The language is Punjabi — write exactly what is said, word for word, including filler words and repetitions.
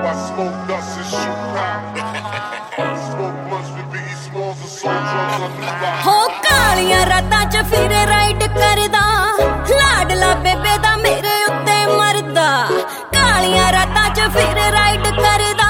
ਹੋ ਕਾਲੀਆਂ ਰਾਤਾਂ ਚ ਫਿਰ ਰਾਈਡ ਕਰਦਾ, ਲਾਡਲਾ ਬੇਬੇ ਦਾ ਮੇਰੇ ਉੱਤੇ ਮਰਦਾ। ਕਾਲੀਆਂ ਰਾਤਾਂ ਚ ਫਿਰ ਰਾਈਡ ਕਰਦਾ,